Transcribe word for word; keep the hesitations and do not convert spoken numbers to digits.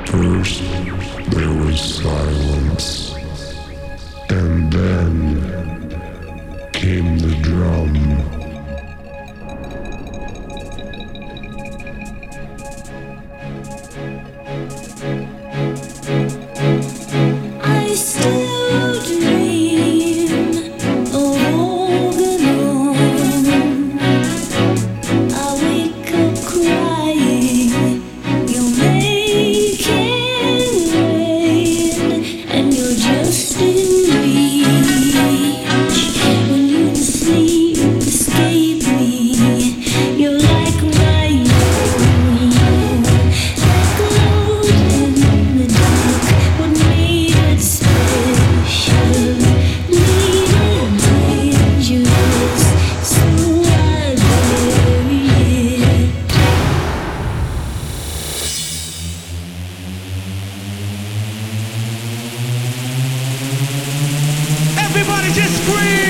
First, there was silence, and then came the drum. I still dream of holding on. I wake up crying. You're making rain, and you're just in reach. When you sleep, escape me. You're like rain, like gold in the dark. What made it special? Leading dangerous, so I bury it. Everybody just scream!